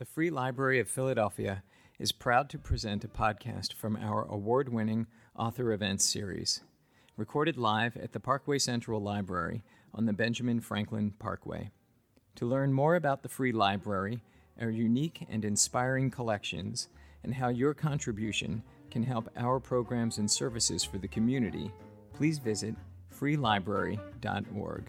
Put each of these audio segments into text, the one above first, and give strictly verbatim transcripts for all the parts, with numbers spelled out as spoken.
The Free Library of Philadelphia is proud to present a podcast from our award-winning Author Events series, recorded live at the Parkway Central Library on the Benjamin Franklin Parkway. To learn more about the Free Library, our unique and inspiring collections, and how your contribution can help our programs and services for the community, please visit free library dot org.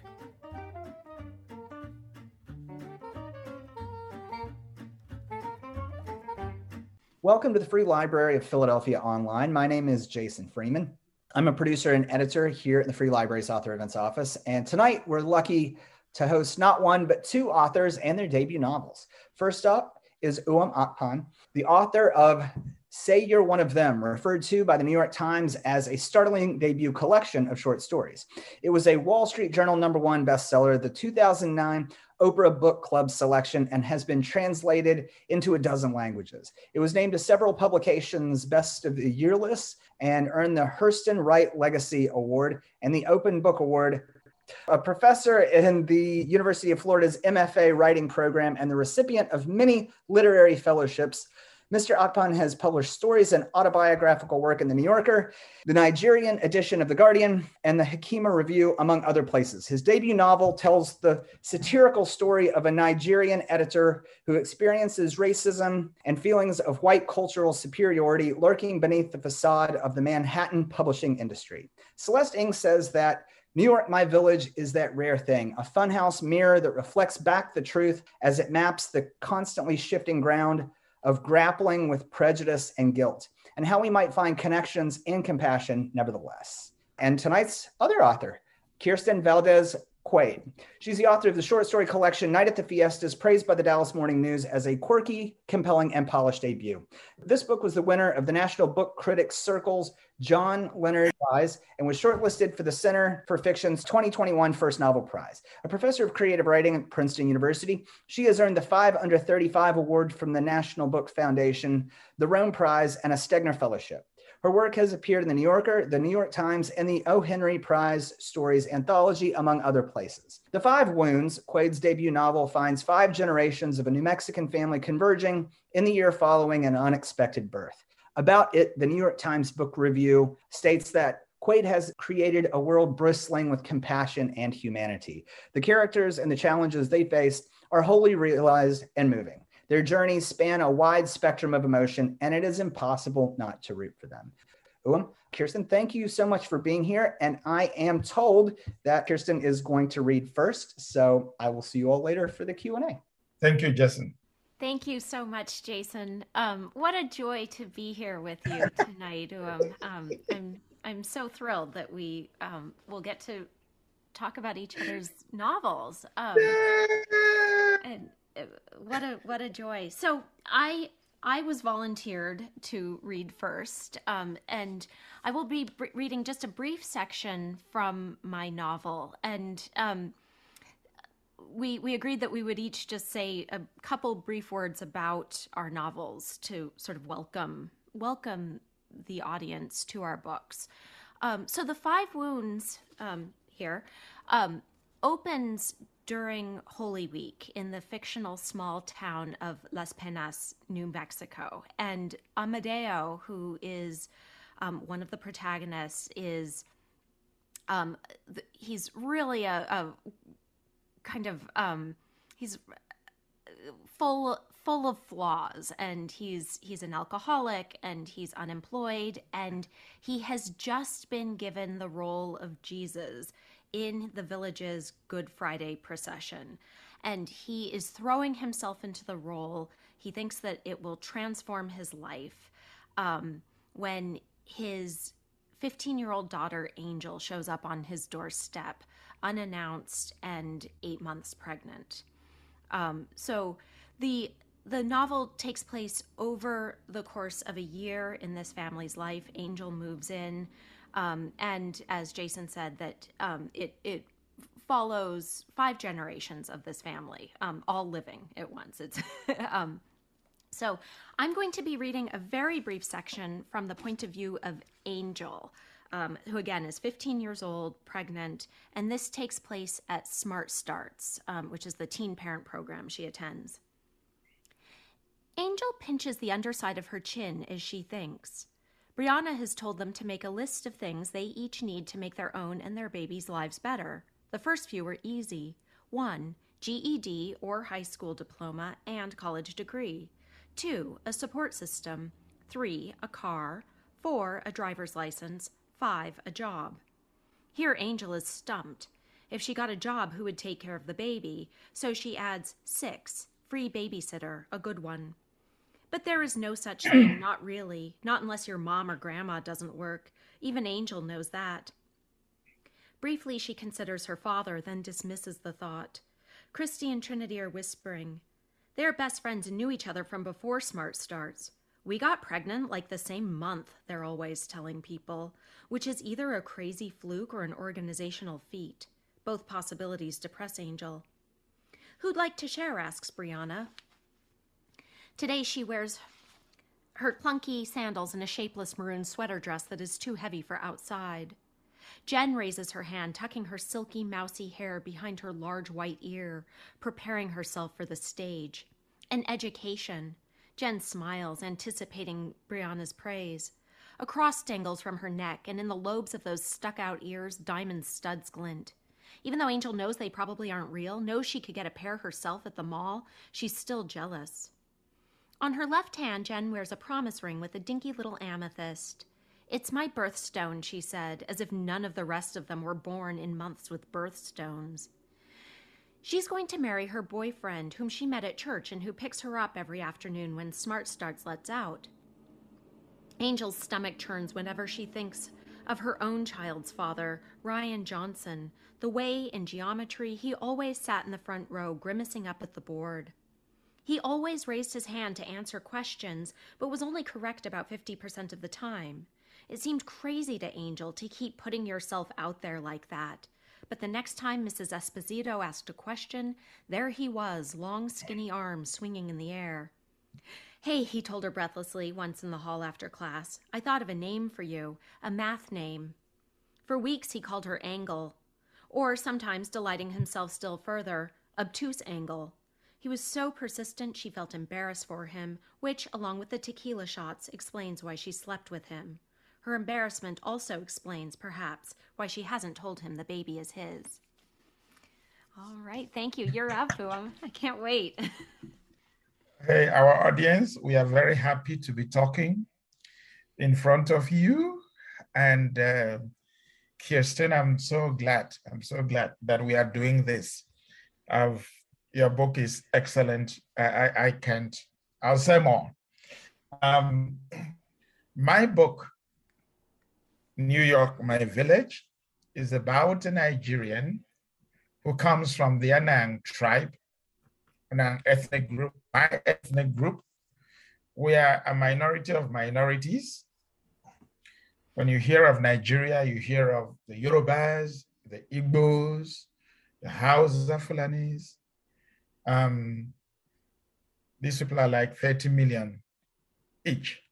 Welcome to the Free Library of Philadelphia Online. My name is Jason Freeman. I'm a producer and editor here at the Free Library's Author Events Office. And tonight we're lucky to host not one, but two authors and their debut novels. First up is Uam Akpan, the author of Say You're One of Them, referred to by the New York Times as a startling debut collection of short stories. It was a Wall Street Journal number one bestseller, the two thousand nine Oprah Book Club selection, and has been translated into a dozen languages. It was named to several publications' Best of the Year lists and earned the Hurston Wright Legacy Award and the Open Book Award. A professor in the University of Florida's M F A writing program and the recipient of many literary fellowships, Mister Akpan has published stories and autobiographical work in The New Yorker, the Nigerian edition of The Guardian, and the Hakima Review, among other places. His debut novel tells the satirical story of a Nigerian editor who experiences racism and feelings of white cultural superiority lurking beneath the facade of the Manhattan publishing industry. Celeste Ng says that New York, My Village is that rare thing, a funhouse mirror that reflects back the truth as it maps the constantly shifting ground of grappling with prejudice and guilt, and how we might find connections and compassion nevertheless. And tonight's other author, Kirsten Valdez Quaid. She's the author of the short story collection Night at the Fiestas, praised by the Dallas Morning News as a quirky, compelling, and polished debut. This book was the winner of the National Book Critics Circle's John Leonard Prize and was shortlisted for the Center for Fiction's twenty twenty-one First Novel Prize. A professor of creative writing at Princeton University, she has earned the five under thirty-five Award from the National Book Foundation, the Rome Prize, and a Stegner Fellowship. Her work has appeared in The New Yorker, The New York Times, and the O. Henry Prize Stories Anthology, among other places. The Five Wounds, Quaid's debut novel, finds five generations of a New Mexican family converging in the year following an unexpected birth. About it, the New York Times Book Review states that Quaid has created a world bristling with compassion and humanity. The characters and the challenges they face are wholly realized and moving. Their journeys span a wide spectrum of emotion, and it is impossible not to root for them. Uam, Kirsten, thank you so much for being here. And I am told that Kirsten is going to read first, so I will see you all later for the Q and A. Thank you, Jason. Thank you so much, Jason. Um, what a joy to be here with you tonight, Uam. Um, I'm I'm so thrilled that we um, will get to talk about each other's novels. Um, and What a what a joy. So I I was volunteered to read first, um, and I will be br- reading just a brief section from my novel. And um, we we agreed that we would each just say a couple brief words about our novels to sort of welcome welcome the audience to our books. Um, so the Five Wounds um, here um, opens during Holy Week in the fictional small town of Las Penas, New Mexico. And Amadeo, who is um, one of the protagonists, is um, th- he's really a, a kind of um, he's full full of flaws, and he's he's an alcoholic, and he's unemployed, and he has just been given the role of Jesus in the village's Good Friday procession. And he is throwing himself into the role. He thinks that it will transform his life um, when his fifteen-year-old daughter, Angel, shows up on his doorstep, unannounced and eight months pregnant. Um, so the the novel takes place over the course of a year in this family's life. Angel moves in. Um, and as Jason said, that um, it it follows five generations of this family, um, all living at once. It's um, so I'm going to be reading a very brief section from the point of view of Angel, um, who again is fifteen years old, pregnant, and this takes place at Smart Starts, um, which is the teen parent program she attends. Angel pinches the underside of her chin as she thinks. Brianna has told them to make a list of things they each need to make their own and their babies' lives better. The first few are easy. One, G E D or high school diploma and college degree. Two, a support system. Three, a car. Four, a driver's license. Five, a job. Here Angel is stumped. If she got a job, who would take care of the baby? So she adds six, free babysitter, a good one. But there is no such thing, not really, not unless your mom or grandma doesn't work. Even Angel knows that. Briefly, she considers her father, then dismisses the thought. Christy and Trinity are whispering. They're best friends and knew each other from before Smart starts. We got pregnant like the same month, they're always telling people, which is either a crazy fluke or an organizational feat. Both possibilities depress Angel. Who'd like to share, asks Brianna. Today she wears her clunky sandals and a shapeless maroon sweater dress that is too heavy for outside. Jen raises her hand, tucking her silky, mousy hair behind her large white ear, preparing herself for the stage. An education. Jen smiles, anticipating Brianna's praise. A cross dangles from her neck, and in the lobes of those stuck-out ears, diamond studs glint. Even though Angel knows they probably aren't real, knows she could get a pair herself at the mall, she's still jealous. On her left hand, Jen wears a promise ring with a dinky little amethyst. It's my birthstone, she said, as if none of the rest of them were born in months with birthstones. She's going to marry her boyfriend, whom she met at church and who picks her up every afternoon when Smart Starts lets out. Angel's stomach churns whenever she thinks of her own child's father, Ryan Johnson, the way in geometry he always sat in the front row grimacing up at the board. He always raised his hand to answer questions, but was only correct about fifty percent of the time. It seemed crazy to Angel to keep putting yourself out there like that. But the next time Missus Esposito asked a question, there he was, long skinny arms swinging in the air. Hey, he told her breathlessly once in the hall after class, I thought of a name for you, a math name. For weeks he called her Angle, or sometimes, delighting himself still further, Obtuse Angle. He was so persistent she felt embarrassed for him, which, along with the tequila shots, explains why she slept with him. Her embarrassment also explains, perhaps, why she hasn't told him the baby is his. All right, thank you. You're up, Fuam. I can't wait. Hey, our audience, we are very happy to be talking in front of you. And uh, Kirsten, I'm so glad, I'm so glad that we are doing this. I've Your book is excellent. I, I, I can't, I'll say more. Um, my book, New York, My Village, is about a Nigerian who comes from the Anang tribe, Anang ethnic group, my ethnic group. We are a minority of minorities. When you hear of Nigeria, you hear of the Yorubas, the Igbos, the Hausa Fulanis. Um, these people are like thirty million each.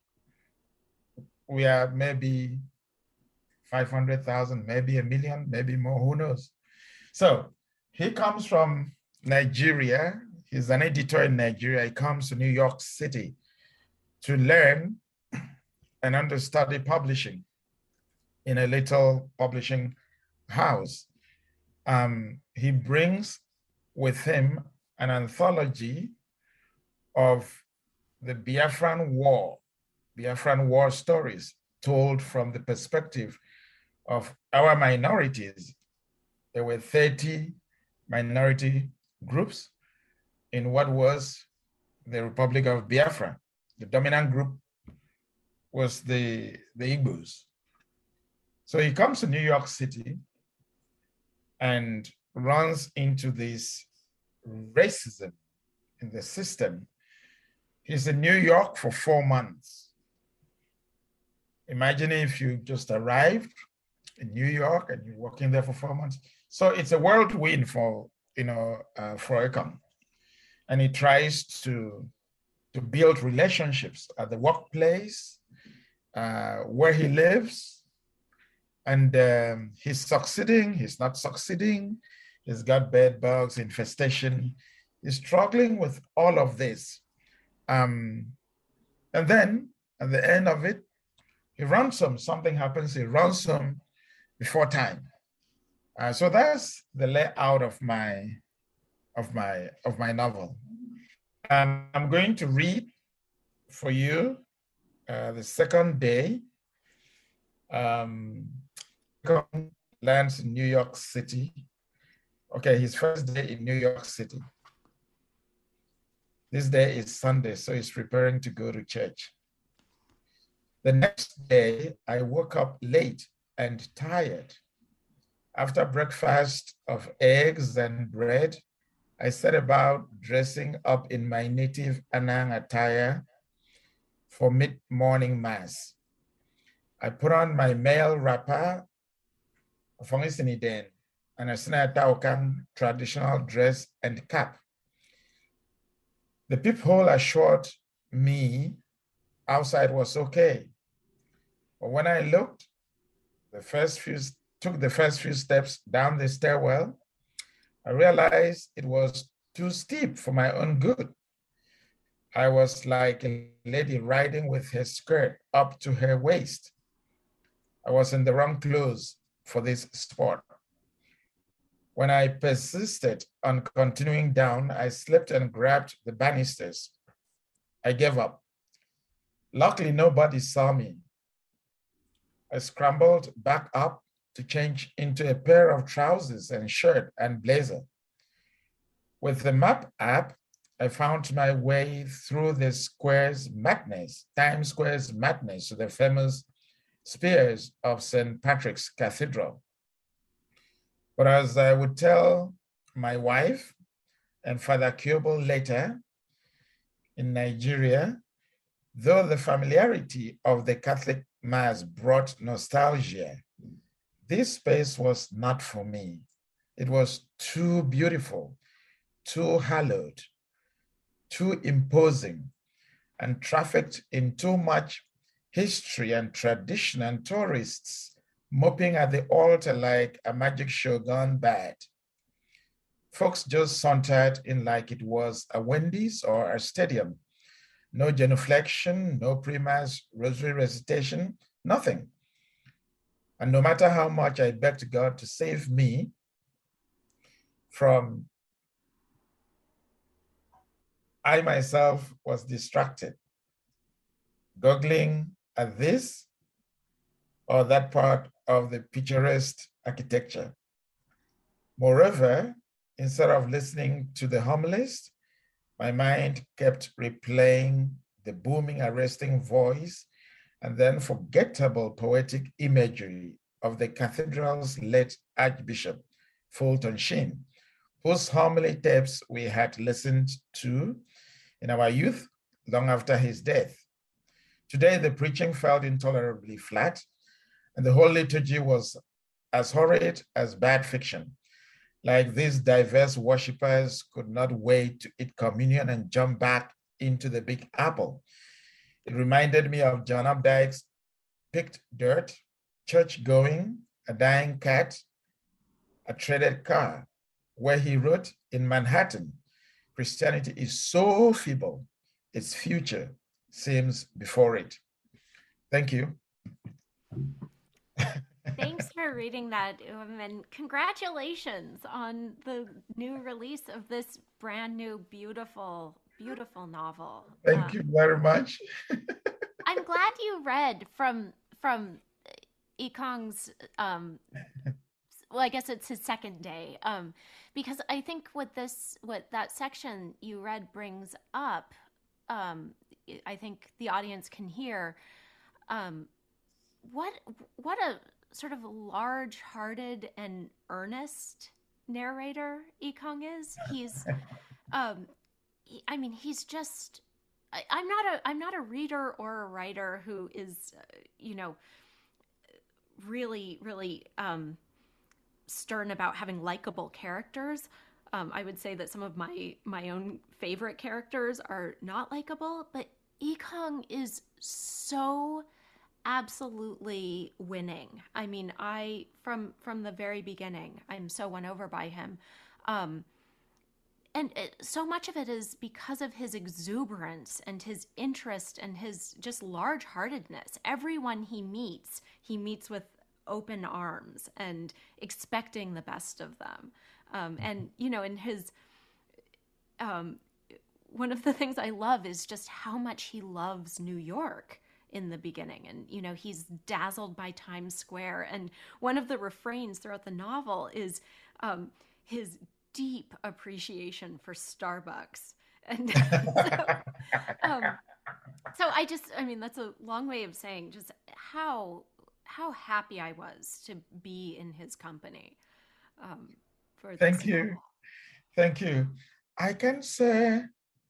We are maybe five hundred thousand, maybe a million, maybe more, who knows? So he comes from Nigeria. He's an editor in Nigeria. He comes to New York City to learn and understudy publishing in a little publishing house. Um, he brings with him an anthology of the Biafran War, Biafran War stories told from the perspective of our minorities. There were thirty minority groups in what was the Republic of Biafra. The dominant group was the, the Igbos. So he comes to New York City and runs into this racism in the system. He's in New York for four months. Imagine if you just arrived in New York and you're working there for four months. So it's a whirlwind for, you know, uh, for Ekong. And he tries to, to build relationships at the workplace, uh, where he lives. And um, he's succeeding, he's not succeeding. He's got bed bugs, infestation. He's struggling with all of this. Um, and then at the end of it, he ransom, something happens, he ransom before time. Uh, so that's the layout of my of my of my novel. Um, I'm going to read for you uh, the second day. Um, lands in New York City. Okay, his first day in New York City. This day is Sunday, so he's preparing to go to church. The next day, I woke up late and tired. After breakfast of eggs and bread, I set about dressing up in my native Anang attire for mid-morning mass. I put on my male wrapper, and a Sinataukan traditional dress and cap. The peephole assured me outside was okay. But when I looked, the first few took the first few steps down the stairwell, I realized it was too steep for my own good. I was like a lady riding with her skirt up to her waist. I was in the wrong clothes for this sport. When I persisted on continuing down, I slipped and grabbed the banisters. I gave up. Luckily, nobody saw me. I scrambled back up to change into a pair of trousers and shirt and blazer. With the map app, I found my way through the square's madness, Times Square's madness, to the famous spires of Saint Patrick's Cathedral. But as I would tell my wife and Father Kyobo later, in Nigeria, though the familiarity of the Catholic Mass brought nostalgia, this space was not for me. It was too beautiful, too hallowed, too imposing, and trafficked in too much history and tradition and tourists moping at the altar like a magic show gone bad. Folks just sauntered in like it was a Wendy's or a stadium. No genuflection, no pre-mass rosary recitation, nothing. And no matter how much I begged God to save me from, I myself was distracted, goggling at this or that part of the picturesque architecture. Moreover, instead of listening to the homilist, my mind kept replaying the booming, arresting voice and then forgettable poetic imagery of the cathedral's late Archbishop, Fulton Sheen, whose homily tapes we had listened to in our youth long after his death. Today, the preaching felt intolerably flat, and the whole liturgy was as horrid as bad fiction. Like these diverse worshippers could not wait to eat communion and jump back into the Big Apple. It reminded me of John Updike's Picked Dirt, Church Going, A Dying Cat, A Treaded Car, where he wrote, in Manhattan, Christianity is so feeble, its future seems before it. Thank you. Thanks for reading that, Um, and congratulations on the new release of this brand new, beautiful, beautiful novel. Thank um, you very much. I'm glad you read from from Ikong's, um, well, I guess it's his second day, um, because I think what this, what that section you read brings up, um, I think the audience can hear, um, what what a sort of large-hearted and earnest narrator Ikong is. He's, um, he, I mean, he's just. I, I'm not a I'm not a reader or a writer who is, uh, you know, really really um, stern about having likable characters. Um, I would say that some of my my own favorite characters are not likable, but Ikong is so absolutely winning. I mean, I from from the very beginning, I'm so won over by him. Um, and it, so much of it is because of his exuberance and his interest and his just large-heartedness. Everyone he meets, he meets with open arms and expecting the best of them. Um, and, you know, in his, um, one of the things I love is just how much he loves New York in the beginning. And, you know, he's dazzled by Times Square. And one of the refrains throughout the novel is um, his deep appreciation for Starbucks. And so, um, so I just, I mean, that's a long way of saying just how, how happy I was to be in his company. Um, for Thank this you. novel. Thank you. I can say,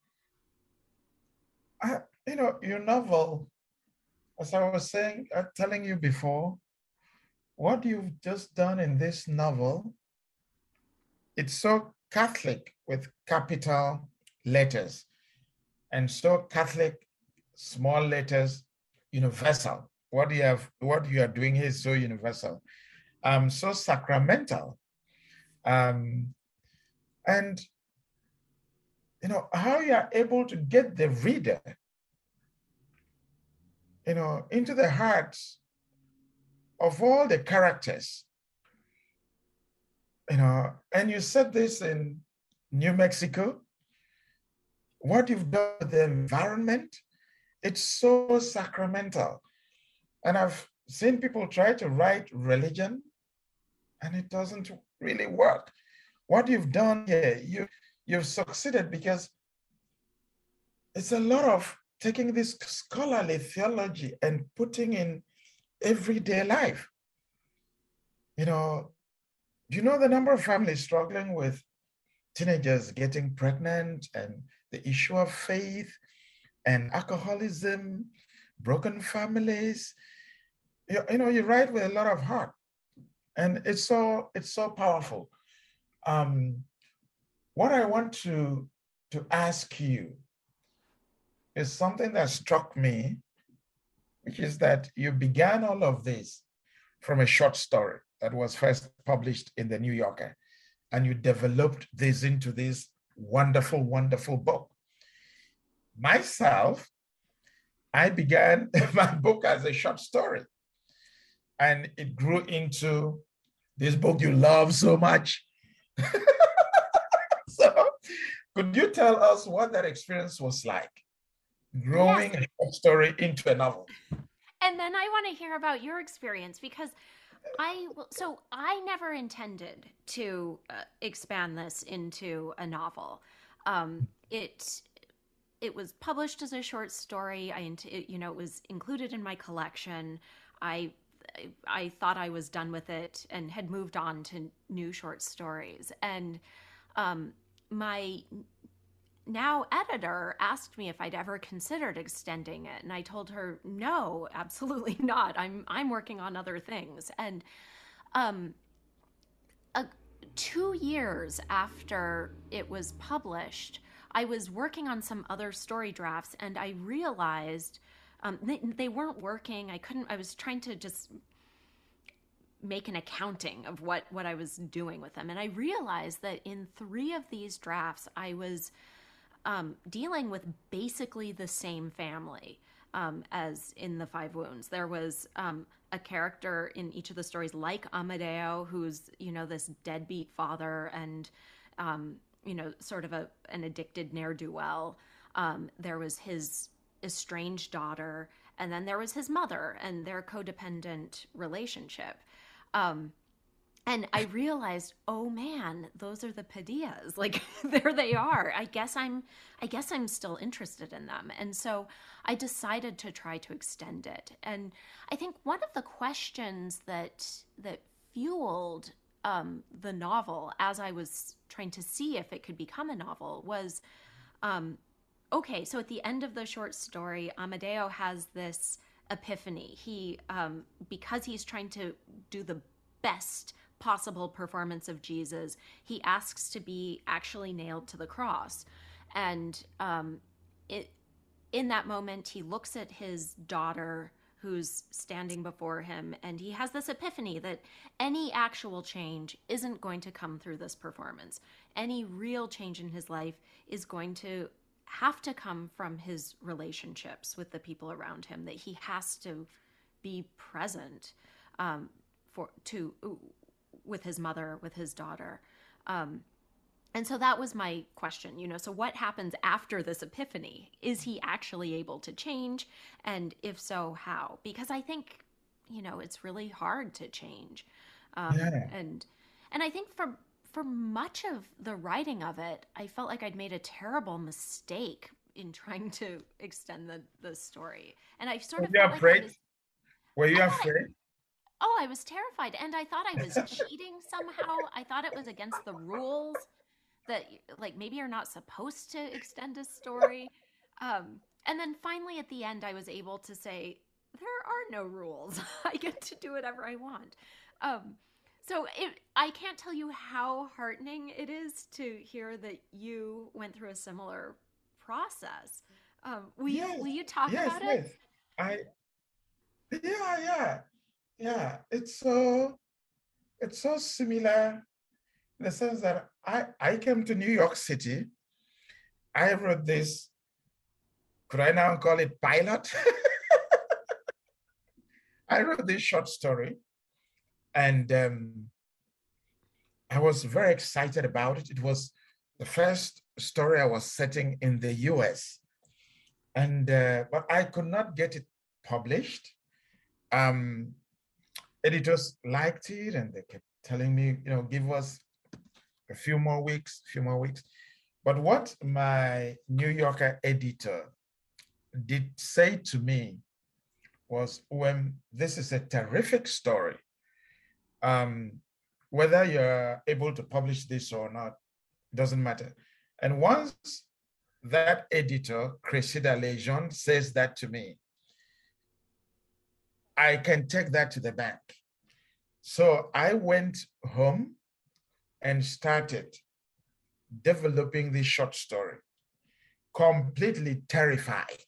I, you know, your novel, as I was saying, uh, telling you before, what you've just done in this novel, it's so Catholic with capital letters, and so Catholic small letters, universal. What you have, what you are doing here is so universal, um, so sacramental, um, and you know how you are able to get the reader, you know, into the hearts of all the characters. You know, and you said this in New Mexico, what you've done with the environment, it's so sacramental. And I've seen people try to write religion and it doesn't really work. What you've done here, you, you've succeeded because it's a lot of taking this scholarly theology and putting in everyday life. You know, do you know the number of families struggling with teenagers getting pregnant and the issue of faith and alcoholism, broken families? You, you know, you write with a lot of heart, and it's so it's so powerful. Um, what I want to to ask you is something that struck me, which is that you began all of this from a short story that was first published in the New Yorker, and you developed this into this wonderful, wonderful book. Myself, I began my book as a short story, and it grew into this book you love so much. So could you tell us what that experience was like, growing yes. a short story into a novel? And then I want to hear about your experience, because I, so I never intended to uh, expand this into a novel. Um, it, it was published as a short story. I, it, you know, it was included in my collection. I, I thought I was done with it and had moved on to new short stories. And um, my now editor asked me if I'd ever considered extending it, and I told her no, absolutely not. I'm I'm working on other things. And um, uh, two years after it was published, I was working on some other story drafts, and I realized um, they, they weren't working. I couldn't. I was trying to just make an accounting of what what I was doing with them, and I realized that in three of these drafts, I was Um, dealing with basically the same family um, as in The Five Wounds. There was um, a character in each of the stories like Amadeo, who's, you know, this deadbeat father and, um, you know, sort of a an addicted ne'er-do-well. Um, there was his estranged daughter, and then there was his mother and their codependent relationship. Um, And I realized, oh man, those are the Padillas. Like, there they are. I guess I'm, I guess I'm still interested in them. And so I decided to try to extend it. And I think one of the questions that that fueled um, the novel, as I was trying to see if it could become a novel, was, um, okay, so at the end of the short story, Amadeo has this epiphany. He, um, because he's trying to do the best possible performance of Jesus, he asks to be actually nailed to the cross. And um, it, in that moment, he looks at his daughter, who's standing before him, and he has this epiphany that any actual change isn't going to come through this performance. Any real change in his life is going to have to come from his relationships with the people around him, that he has to be present um, for to with his mother, with his daughter. Um, and so that was my question, you know, so what happens after this epiphany? Is he actually able to change? And if so, how? Because I think, you know, it's really hard to change. Um, Yeah. and, and I think for, for much of the writing of it, I felt like I'd made a terrible mistake in trying to extend the, the story. And I sort Were of you felt like I afraid? was, Were you I thought- afraid? oh, I was terrified. And I thought I was cheating somehow. I thought it was against the rules that, like, maybe you're not supposed to extend a story. Um, and then finally at the end, I was able to say, there are no rules. I get to do whatever I want. Um, so it, I can't tell you how heartening it is to hear that you went through a similar process. Um, will you, Yes, will you talk yes, about yes. it? I, yeah, yeah, yeah. It's so, it's so similar in the sense that I, I came to New York City. I wrote this, could I now call it pilot? I wrote this short story, and um, I was very excited about it. It was the first story I was setting in the U S, and uh, but I could not get it published. Um, editors liked it, and they kept telling me, you know, give us a few more weeks, a few more weeks. But what my New Yorker editor did say to me was, when this is a terrific story, um, whether you're able to publish this or not, doesn't matter. And once that editor, Cressida Lejeune, says that to me, I can take that to the bank. So I went home and started developing this short story, completely terrified.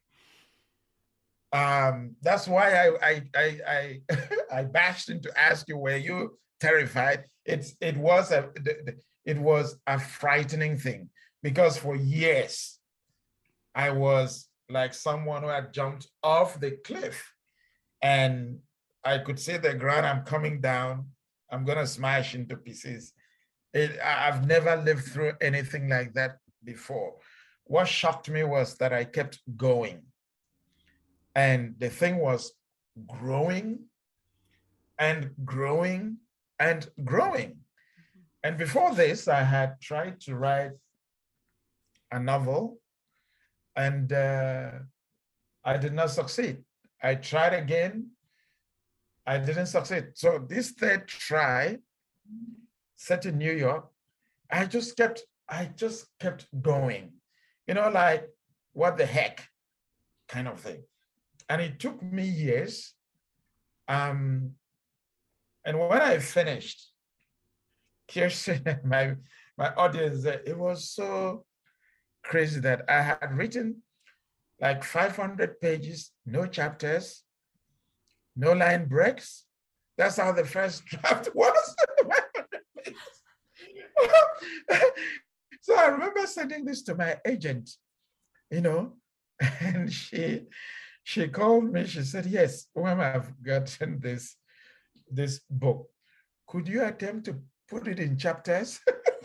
Um, that's why I I I I, I bashed in to ask you, were you terrified? It's it was a it was a frightening thing, because for years I was like someone who had jumped off the cliff, and I could see the ground. I'm coming down. I'm gonna smash into pieces. It, I've never lived through anything like that before. What shocked me was that I kept going. And the thing was growing and growing and growing. And before this, I had tried to write a novel, and uh, I did not succeed. I tried again. I didn't succeed. So this third try, set in New York, I just kept, I just kept going, you know, like, what the heck kind of thing. And it took me years. Um, and when I finished, Kirsten, my, my audience, it was so crazy that I had written like five hundred pages, no chapters, no line breaks. That's how the first draft was. So I remember sending this to my agent, you know, and she she called me. She said, "Yes, when I've gotten this this book, could you attempt to put it in chapters?"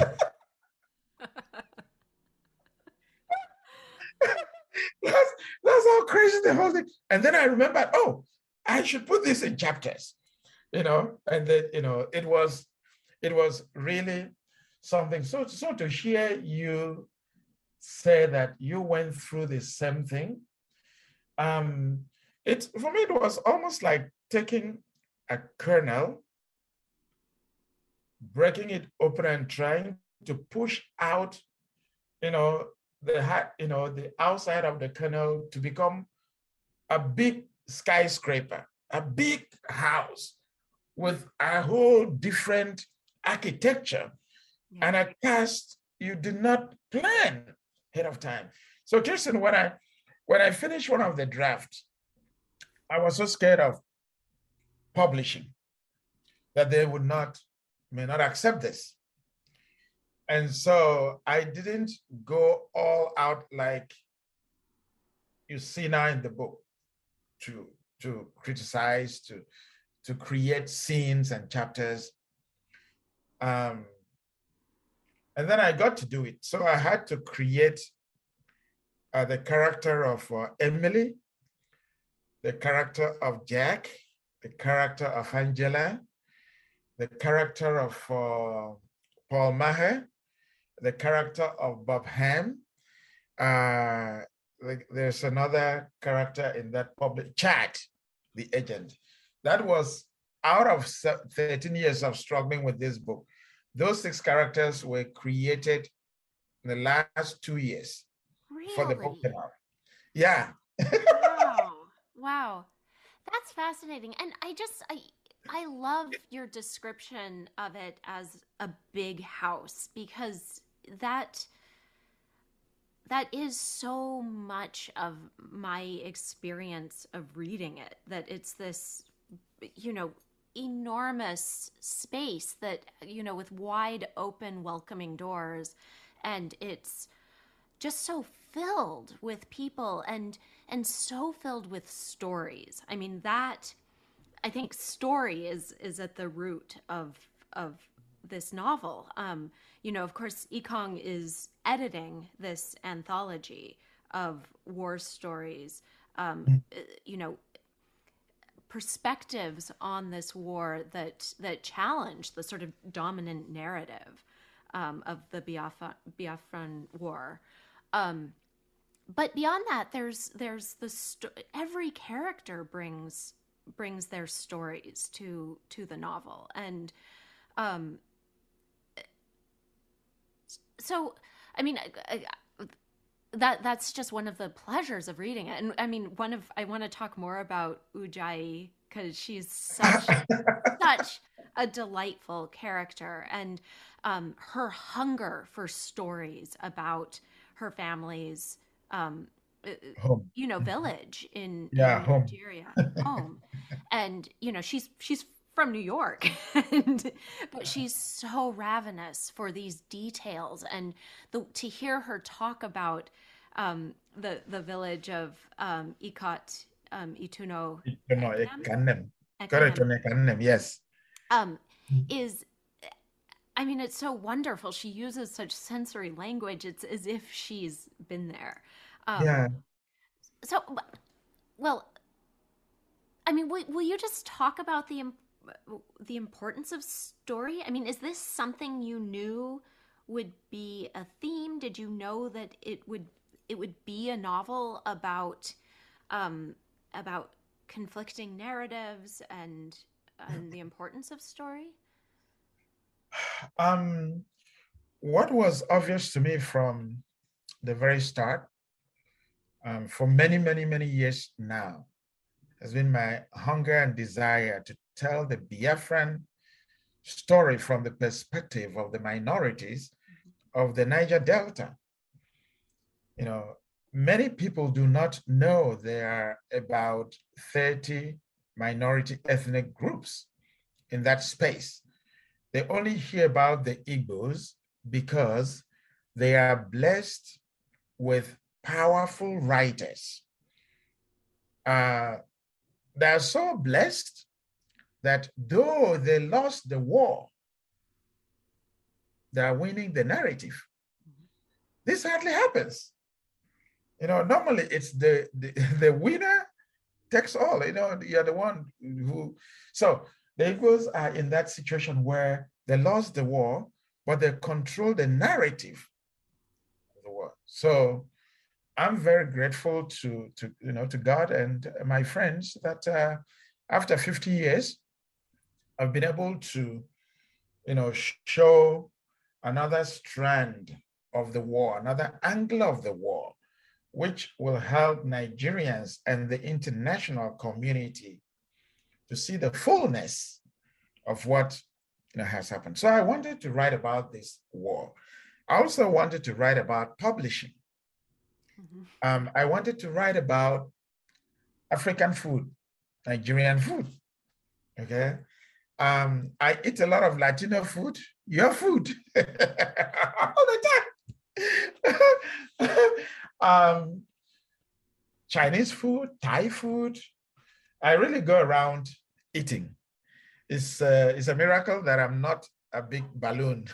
that's, that's how crazy the whole thing. And then I remembered, oh, I should put this in chapters, you know, and then, you know, it was it was really something. So, so to hear you say that you went through the same thing, um, it for me, it was almost like taking a kernel, breaking it open and trying to push out, you know, the you know, the outside of the kernel to become a big skyscraper, a big house with a whole different architecture, yeah, and a cast you did not plan ahead of time. So Kirsten, when I when I finished one of the drafts, I was so scared of publishing that they would not, may not accept this. And so I didn't go all out like you see now in the book to, to criticize, to, to create scenes and chapters. Um, and then I got to do it. So I had to create uh, the character of uh, Emily, the character of Jack, the character of Angela, the character of uh, Paul Maher, the character of Bob Ham. Uh, there's another character in that public chat, the agent. That was out of thirteen years of struggling with this book. Those six characters were created in the last two years really? for the book. Yeah. Wow. Wow. That's fascinating. And I just, I, I love your description of it as a big house, because that, that is so much of my experience of reading it, that it's this, you know, enormous space that, you know, with wide open, welcoming doors. And it's just so filled with people and and so filled with stories. I mean, that, I think story is is at the root of of this novel. Um, you know, of course, Ekong is editing this anthology of war stories, um, mm. you know, perspectives on this war that that challenge the sort of dominant narrative um, of the Biafra, Biafran War. Um, but beyond that, there's there's the sto- every character brings brings their stories to to the novel, and um, so I mean I, I, that that's just one of the pleasures of reading it. And I mean, one of I want to talk more about Ujai, because she's such such a delightful character, and um, her hunger for stories about her family's, um, home. you know, village in, yeah, in home. Nigeria, home, and you know, she's she's from New York, and but she's so ravenous for these details, and the to hear her talk about um, the the village of um, Ikot um, Ituno Ekanem, Ekanem, yes, um, is. I mean, it's so wonderful. She uses such sensory language. It's as if she's been there. Um, yeah. So, well, I mean, will, will you just talk about the the importance of story? I mean, is this something you knew would be a theme? Did you know that it would it would be a novel about um, about conflicting narratives and and the importance of story? Um, what was obvious to me from the very start, um, for many, many, many years now, has been my hunger and desire to tell the Biafran story from the perspective of the minorities of the Niger Delta. You know, many people do not know there are about thirty minority ethnic groups in that space. They only hear about the Igbos because they are blessed with powerful writers. Uh, they are so blessed that though they lost the war, they are winning the narrative. This hardly happens. You know, normally it's the, the, the winner takes all. You know, you're the one who, so the Igbos are in that situation where they lost the war, but they control the narrative of the war. So I'm very grateful to, to you know, to God and my friends that uh, after fifty years, I've been able to, you know, show another strand of the war, another angle of the war, which will help Nigerians and the international community to see the fullness of what you know has happened. So I wanted to write about this war. I also wanted to write about publishing. Mm-hmm. Um, I wanted to write about African food. Nigerian food. Okay. Um, I eat a lot of Latino food, your food, all the time. um, Chinese food, Thai food. I really go around eating. It's, uh, it's a miracle that I'm not a big balloon.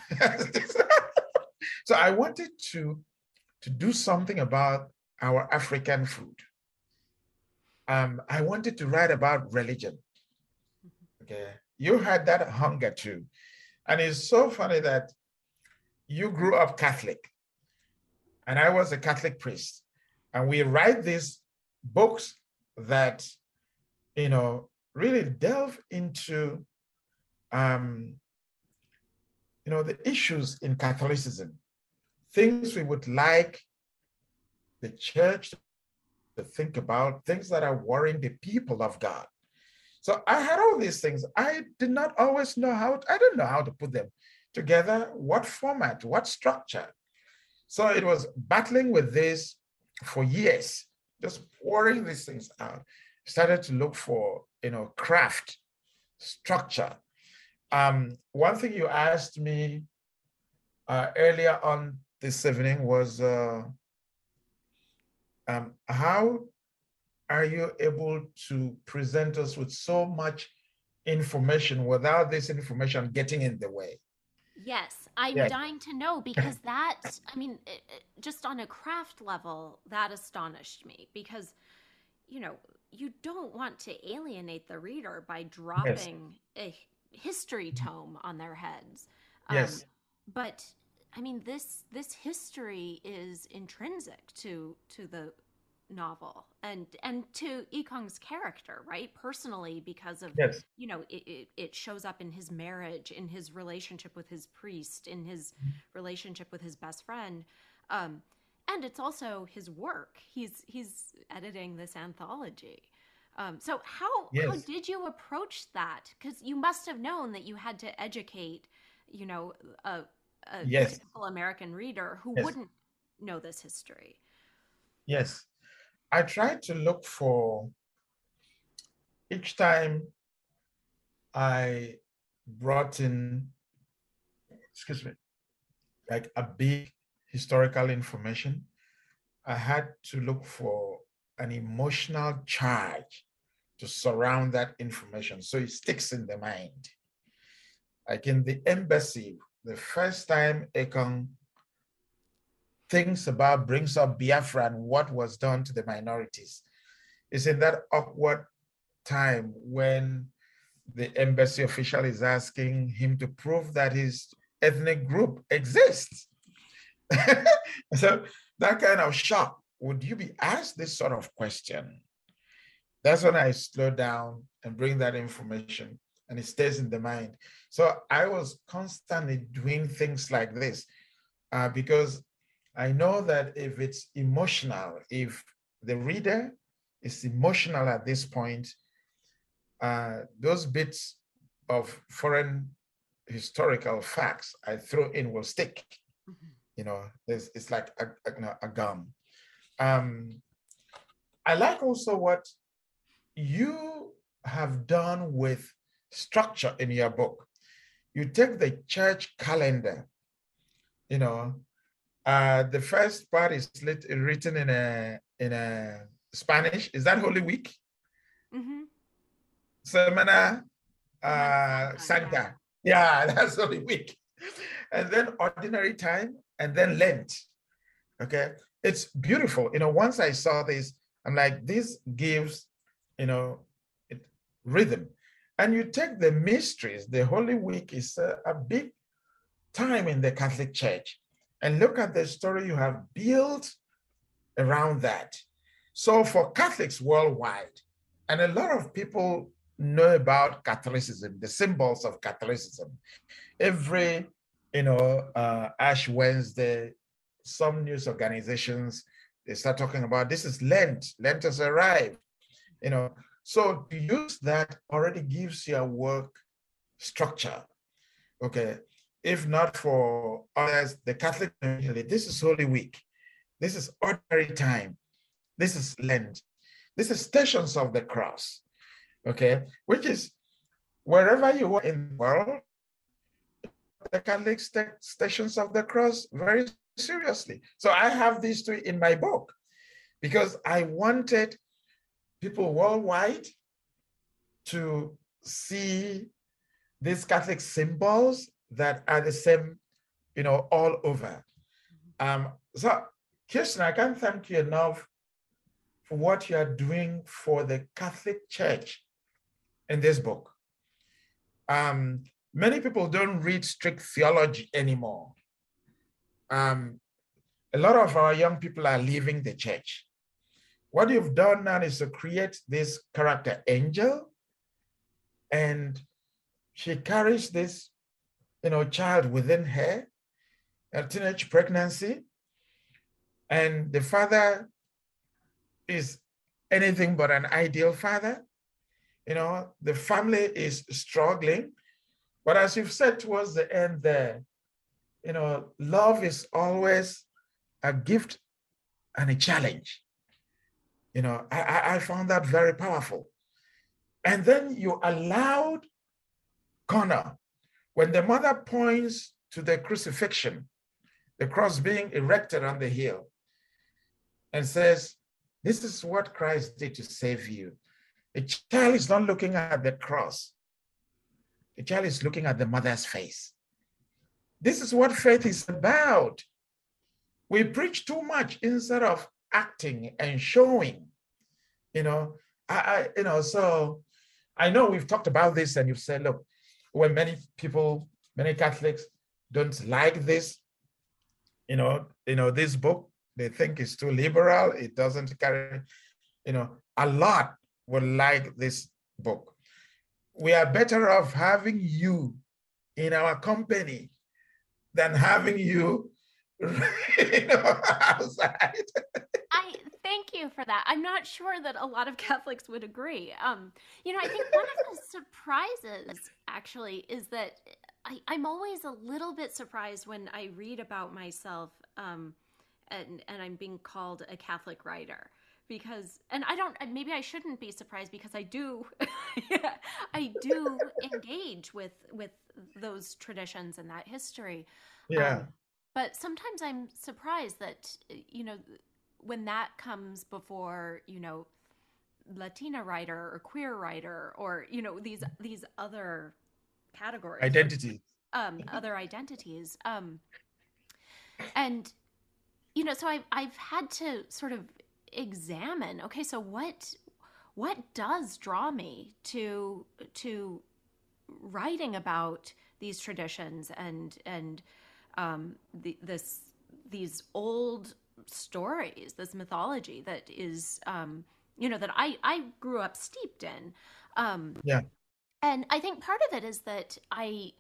So I wanted to, to do something about our African food. Um, I wanted to write about religion. Okay, you had that hunger too. And it's so funny that you grew up Catholic and I was a Catholic priest. And we write these books that, you know, really delve into, um, you know, the issues in Catholicism, things we would like the church to think about, things that are worrying the people of God. So I had all these things. I did not always know how, to, I didn't know how to put them together, what format, what structure. So it was battling with this for years, just pouring these things out. Started to look for, you know, craft, structure. Um, one thing you asked me uh, earlier on this evening was, uh, um, how are you able to present us with so much information without this information getting in the way? Yes, I'm Yeah. dying to know, because that, I mean, it, it, just on a craft level, that astonished me, because, you know, you don't want to alienate the reader by dropping yes. a history tome on their heads. Yes. Um, but I mean, this this history is intrinsic to to the novel and and to Ikong's character, right? Personally, because of yes. you know it, it, it shows up in his marriage, in his relationship with his priest, in his relationship with his best friend, um, and it's also his work. He's he's editing this anthology. Um, so how yes. how did you approach that? Because you must have known that you had to educate, you know, a, a yes. typical American reader who yes. wouldn't know this history. Yes. I tried to look for, each time I brought in, excuse me, like a big historical information, I had to look for an emotional charge to surround that information so it sticks in the mind. Like in the embassy, the first time Ikong thinks about, brings up Biafra and what was done to the minorities, is in that awkward time when the embassy official is asking him to prove that his ethnic group exists. So that kind of shock, would you be asked this sort of question? That's when I slow down and bring that information and it stays in the mind. So I was constantly doing things like this uh, because I know that if it's emotional, if the reader is emotional at this point, uh, those bits of foreign historical facts I throw in will stick. Mm-hmm. You know, it's, it's like a, a, a gum. Um, I like also what you have done with structure in your book. You take the church calendar, you know, uh, the first part is lit, written in a in a Spanish. Is that Holy Week? Mm-hmm. Semana uh, Santa. Yeah, that's Holy Week. And then ordinary time, and then Lent. Okay, it's beautiful. You know, once I saw this, I'm like, this gives, you know, it, rhythm. And you take the mysteries. The Holy Week is a, a big time in the Catholic Church. And look at the story you have built around that. So for Catholics worldwide, and a lot of people know about Catholicism, the symbols of Catholicism. Every, you know, uh, Ash Wednesday, some news organizations, they start talking about this is Lent, Lent has arrived, you know. So to use that already gives your work structure, okay? If not for others, the Catholic community, this is Holy Week, this is ordinary time, this is Lent, this is Stations of the Cross. okay, which is wherever you are in the world, the Catholic st- Stations of the Cross very seriously. So I have these two in my book because I wanted people worldwide to see these Catholic symbols that are the same, you know, all over. Um, so, Kirsten, I can't thank you enough for what you are doing for the Catholic Church in this book. Um, many people don't read strict theology anymore. Um, a lot of our young people are leaving the church. What you've done now is to create this character angel, and she carries this, you know, child within her, a teenage pregnancy, and the father is anything but an ideal father. You know, the family is struggling, but as you've said towards the end there, you know, love is always a gift and a challenge. You know, I, I found that very powerful. And then you allowed Connor, when the mother points to the crucifixion, the cross being erected on the hill, and says, this is what Christ did to save you. The child is not looking at the cross. The child is looking at the mother's face. This is what faith is about. We preach too much instead of acting and showing. You know, I, I you know, so I know we've talked about this, and you've said, look, when many people, many Catholics don't like this, you know, you know, this book, they think it's too liberal. It doesn't carry, you know, a lot will like this book. We are better off having you in our company than having you, you know, outside. I thank you for that. I'm not sure that a lot of Catholics would agree. Um, you know, I think one of the surprises actually is that I, I'm always a little bit surprised when I read about myself, um, and and I'm being called a Catholic writer. Because, and I don't, maybe I shouldn't be surprised because I do, I do engage with with those traditions and that history. Yeah. Um, but sometimes I'm surprised that, you know, when that comes before, you know, Latina writer or queer writer or, you know, these these other categories, Identity. um, other identities, um, and you know, so I've I've had to sort of examine, okay, so what what does draw me to to writing about these traditions and and um, the, this these old stories, this mythology that is um, you know that I I grew up steeped in, um, yeah, and I think part of it is that I.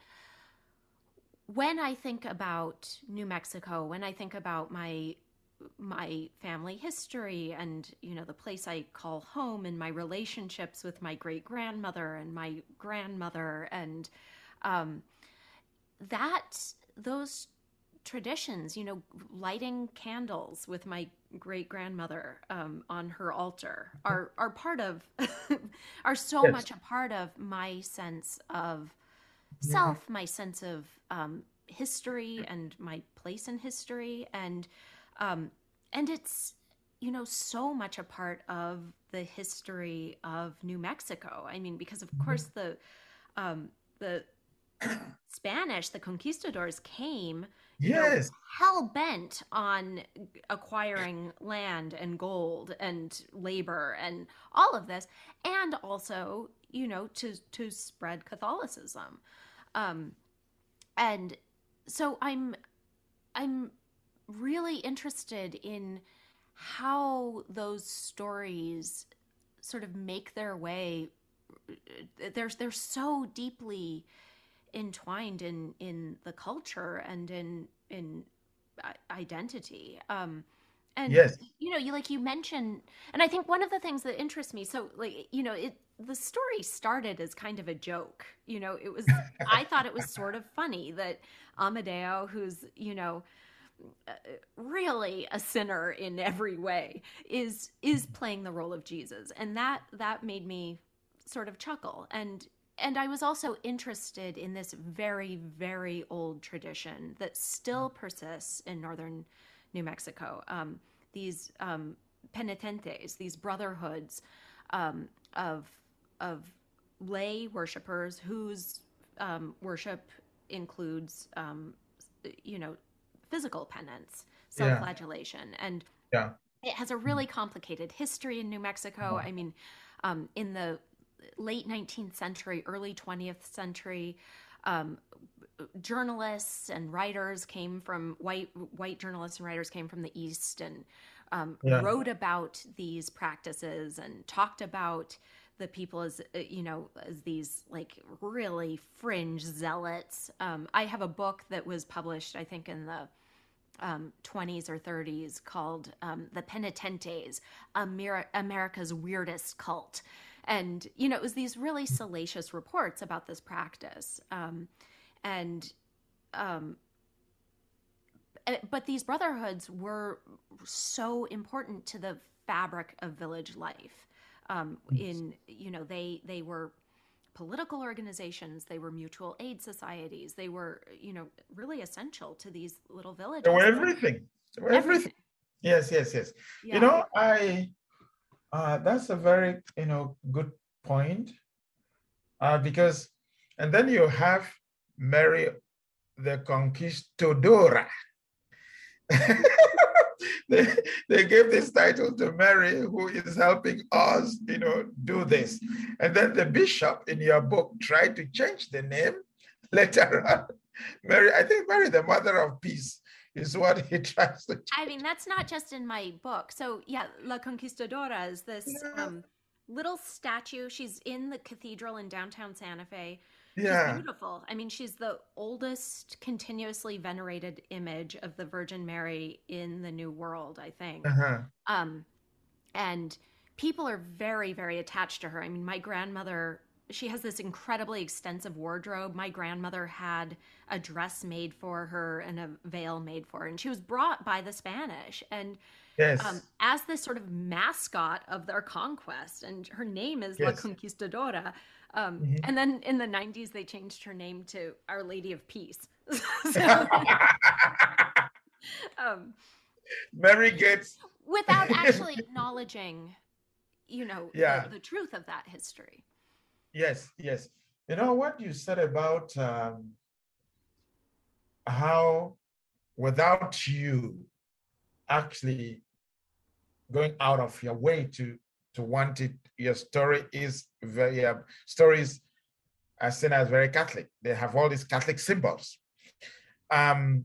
When I think about New Mexico, when I think about my my family history and, you know, the place I call home and my relationships with my great grandmother and my grandmother and um, that those traditions, you know, lighting candles with my great grandmother um, on her altar are are part of are so yes. much a part of my sense of self, my sense of um, history and my place in history, and um, and it's, you know, so much a part of the history of New Mexico. I mean, because of course the um, the Spanish, the conquistadors came, you yes, know, hell bent on acquiring land and gold and labor and all of this, and also, you know, to to spread Catholicism. Um, and so I'm I'm really interested in how those stories sort of make their way. They're they're so deeply entwined in in the culture and in in identity. Um, and yes, you know, you like you mentioned, and I think one of the things that interests me, so like, you know, it the story started as kind of a joke. You know, it was I thought it was sort of funny that Amadeo, who's, you know, uh, really a sinner in every way, is is playing the role of Jesus, and that that made me sort of chuckle. And and I was also interested in this very, very old tradition that still persists in northern New Mexico. Um, these um, penitentes, these brotherhoods um, of of lay worshipers whose um, worship includes, um, you know, physical penance, self-flagellation, yeah. and yeah. it has a really complicated history in New Mexico. I mean, um, in the late nineteenth century, early twentieth century, um, journalists and writers came from white white journalists and writers came from the East and um, yeah. wrote about these practices and talked about the people as, you know, as these like really fringe zealots. Um, I have a book that was published, I think, in the um, twenties or thirties called um, The Penitentes, Amer- America's Weirdest Cult. And, you know, it was these really salacious reports about this practice. Um, and, um, but these brotherhoods were so important to the fabric of village life. Um, in, you know, they, they were political organizations, they were mutual aid societies, they were, you know, really essential to these little villages. They were everything. They were everything. everything. Yes, yes, yes. Yeah. You know, I, uh, that's a very, you know, good point. Uh, because, and then you have Mary the Conquistadora. They, they gave this title to Mary, who is helping us, you know, do this. And then the bishop in your book tried to change the name later on. Mary, I think Mary, the Mother of Peace, is what he tries to change. I mean, that's not just in my book. So yeah, La Conquistadora is this yeah. um, little statue. She's in the cathedral in downtown Santa Fe. Yeah. She's beautiful. I mean, she's the oldest continuously venerated image of the Virgin Mary in the New World, I think. Uh-huh. Um, and people are very, very attached to her. I mean, my grandmother, she has this incredibly extensive wardrobe. My grandmother had a dress made for her and a veil made for her. And she was brought by the Spanish. And yes. um, as this sort of mascot of their conquest. And her name is yes. La Conquistadora. Um, mm-hmm. And then in the nineties, they changed her name to Our Lady of Peace. so, um, Mary gets... without actually acknowledging, you know, yeah. the, the truth of that history. Yes, yes. You know what you said about um, how without you actually going out of your way to to want it, your story is very, uh, stories are seen as very Catholic. They have all these Catholic symbols. Um,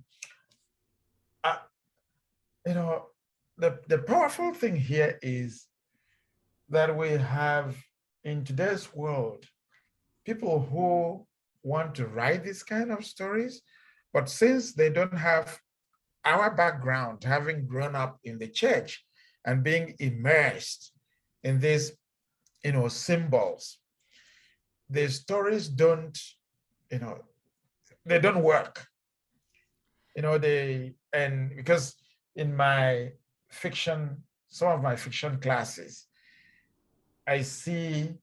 uh, you know, the, the powerful thing here is that we have, in today's world, people who want to write these kind of stories, but since they don't have our background, having grown up in the church and being immersed in these, you know, symbols, the stories don't, you know, they don't work. You know, they, and because in my fiction, some of my fiction classes, I see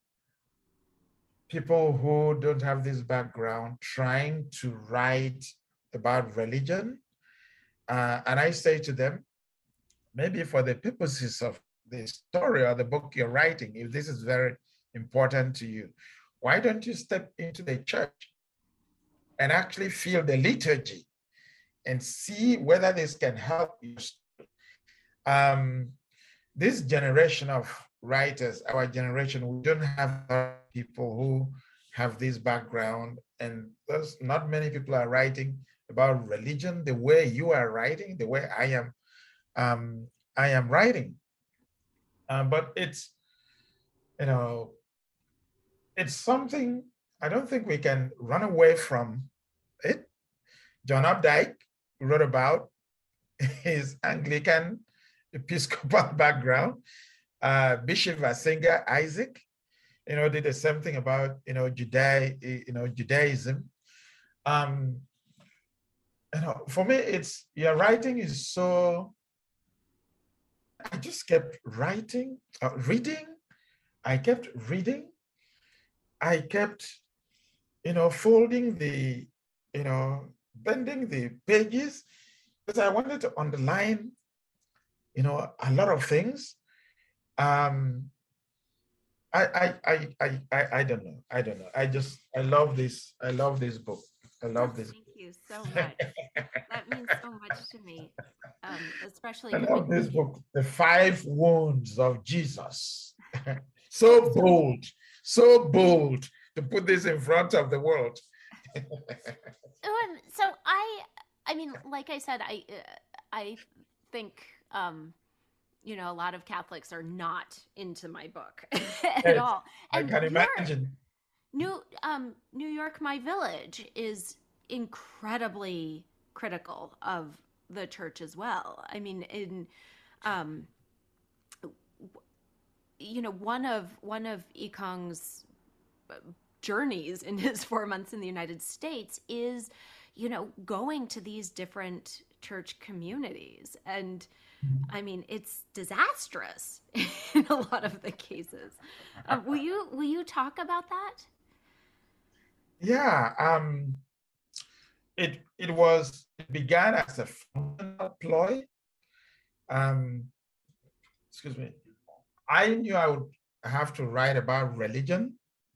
people who don't have this background trying to write about religion. Uh, and I say to them, maybe for the purposes of the story or the book you're writing, if this is very important to you, why don't you step into the church and actually feel the liturgy and see whether this can help you? Um, this generation of writers, our generation, we don't have people who have this background, and there's not many people are writing about religion the way you are writing, the way I am, um, I am writing. Um, but it's, you know, it's something I don't think we can run away from it. John Updike wrote about his Anglican Episcopal background. Uh, Bishop Asenga Isaac, you know, did the same thing about, you know, Judea, you know, Judaism. Um, you know, for me, it's, your writing is so, I just kept writing, uh, reading. I kept reading. I kept, you know, folding the, you know, bending the pages because I wanted to underline, you know, a lot of things. Um, I, I, I, I, I, I don't know. I don't know. I just, I love this. I love this book. I love this. Thank you so much. That means so much to me, um, especially. I love this book, The Five Wounds of Jesus. So bold, so bold to put this in front of the world. um, so I, I mean, like I said, I, uh, I think, um, you know, a lot of Catholics are not into my book at Yes, all. And I can your, imagine. New, um, New York, My Village is incredibly critical of the church as well. I mean, in, um, you know, one of one of Ikong's journeys in his four months in the United States is, you know, going to these different church communities. And I mean, it's disastrous in a lot of the cases. Uh, will you will you talk about that? Yeah, um, it it was it began as a fundamental ploy. Um, excuse me. I knew I would have to write about religion,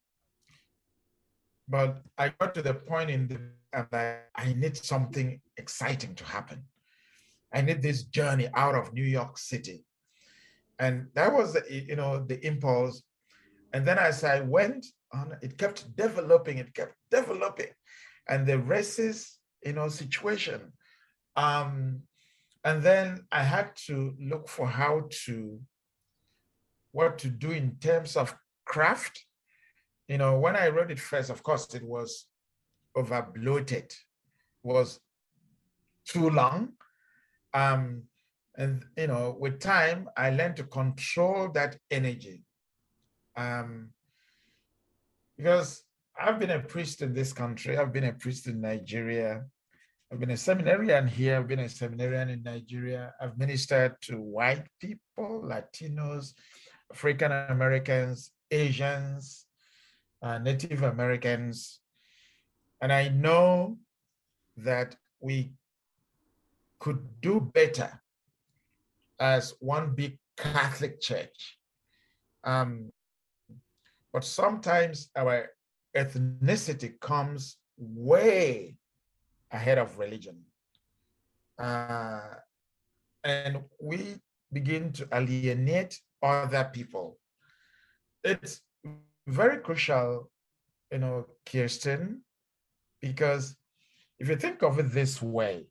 but I got to the point in the that I need something exciting to happen. I need this journey out of New York City, and that was the, you know the impulse. And then as I went on, it kept developing. It kept developing, and the racist you know situation. Um, and then I had to look for how to. What to do in terms of craft. You know, when I wrote it first, of course, it was over bloated, was too long. Um, and, you know, with time, I learned to control that energy. Um, because I've been a priest in this country. I've been a priest in Nigeria. I've been a seminarian here. I've been a seminarian in Nigeria. I've ministered to white people, Latinos, African Americans, Asians, uh, Native Americans. And I know that we could do better as one big Catholic church. Um, but sometimes our ethnicity comes way ahead of religion. Uh, and we begin to alienate other people. It's very crucial, you know, Kirsten, because if you think of it this way,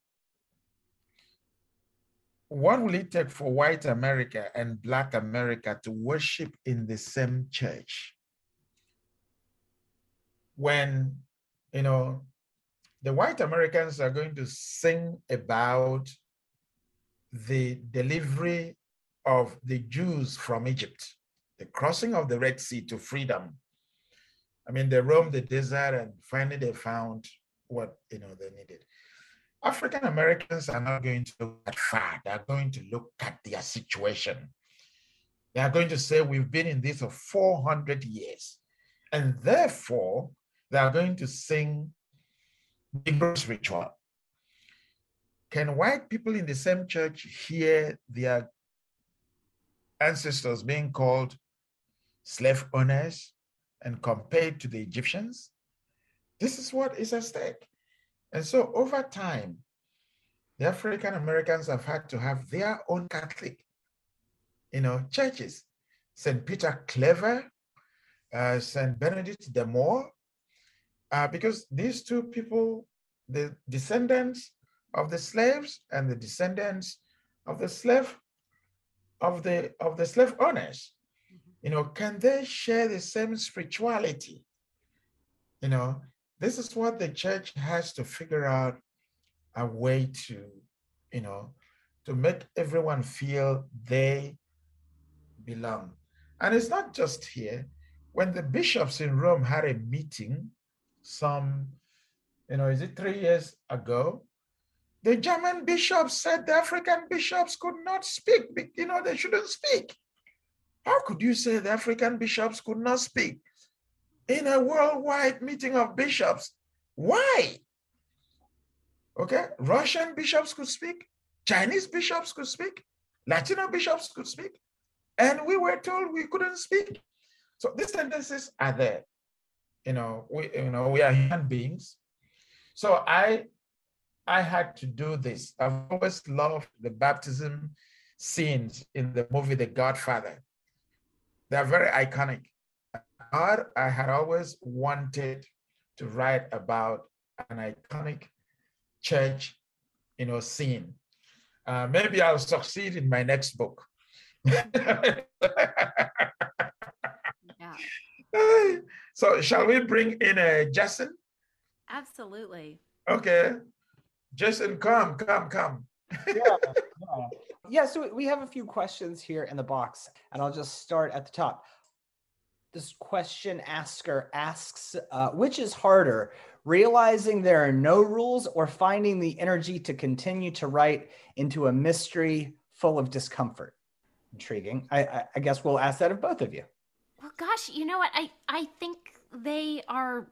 what will it take for white America and Black America to worship in the same church? When, you know, the white Americans are going to sing about the delivery of the Jews from Egypt, the crossing of the Red Sea to freedom. I mean, they roamed the desert and finally they found what, you know, they needed. African Americans are not going to look that far. They're going to look at their situation. They are going to say, we've been in this for four hundred years. And therefore, they are going to sing the Negroes ritual. Can white people in the same church hear their ancestors being called slave owners and compared to the Egyptians? This is what is at stake. And so over time, the African Americans have had to have their own Catholic, you know, churches. Saint Peter Claver, uh, Saint Benedict de Moor, uh, because these two people, the descendants of the slaves and the descendants of the slave, of the of the slave owners, you know, can they share the same spirituality? You know, this is what the church has to figure out a way to, you know, to make everyone feel they belong. And it's not just here. When the bishops in Rome had a meeting some, you know, is it three years ago? The German bishops said the African bishops could not speak. You know, they shouldn't speak. How could you say the African bishops could not speak? in a worldwide meeting of bishops. Why? Okay, Russian bishops could speak, Chinese bishops could speak, Latino bishops could speak, and we were told we couldn't speak. So these tendencies are there. You know, we you know we are human beings. So I I had to do this. I've always loved the baptism scenes in the movie The Godfather. They're very iconic. God, I had always wanted to write about an iconic church, you know, scene. Uh, maybe I'll succeed in my next book. Yeah. So shall we bring in a Jason? Absolutely. Okay. Jason, come, come, come. yeah, yeah. yeah, so we have a few questions here in the box, and I'll just start at the top. This question asker asks, uh, which is harder, realizing there are no rules or finding the energy to continue to write into a mystery full of discomfort? Intriguing. I, I, I guess we'll ask that of both of you. Well, gosh, you know what? I, I think they are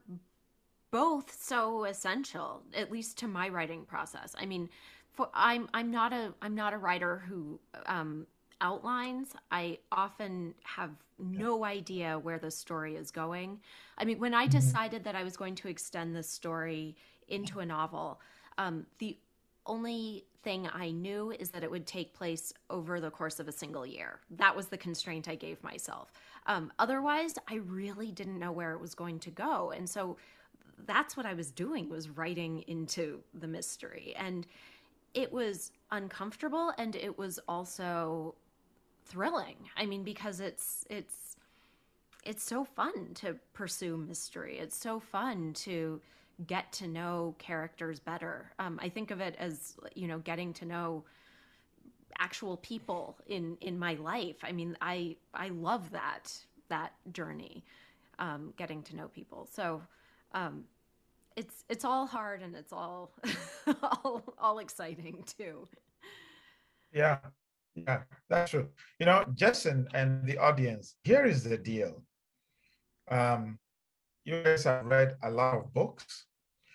both so essential, at least to my writing process. I mean, for I'm I'm not a I'm not a writer who um, outlines. I often have no idea where the story is going. I mean, when I decided that I was going to extend this story into a novel, um, the only thing I knew is that it would take place over the course of a single year. That was the constraint I gave myself. Um, otherwise, I really didn't know where it was going to go. And so that's what I was doing, was writing into the mystery. And it was uncomfortable, and it was also thrilling. I mean, because it's it's it's so fun to pursue mystery. It's so fun to get to know characters better. Um, I think of it as, you know, getting to know actual people in in my life. I mean, I I love that that journey, um, getting to know people. So um, it's it's all hard, and it's all all all exciting too. Yeah, yeah, that's true. You know, Jason and the audience, here is the deal. Um, you guys have read a lot of books.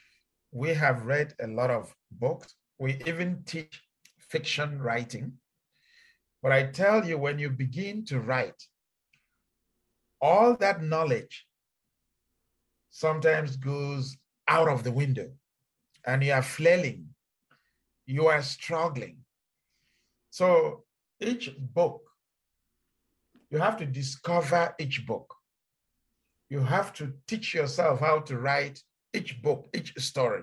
We have read a lot of books. We even teach fiction writing. But I tell you, when you begin to write, all that knowledge sometimes goes out of the window, and you are flailing, you are struggling. So each book, you have to discover each book. You have to teach yourself how to write each book, each story.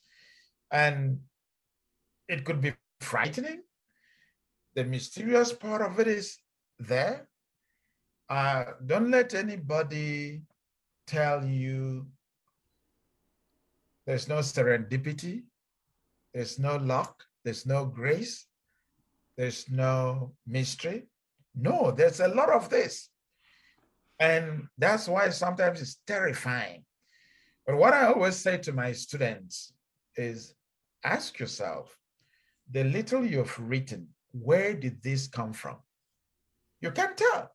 And it could be frightening. The mysterious part of it is there. Uh, don't let anybody tell you there's no serendipity, there's no luck, there's no grace, there's no mystery. No, there's a lot of this. And that's why sometimes it's terrifying. But what I always say to my students is, ask yourself, the little you've written, where did this come from? You can't tell.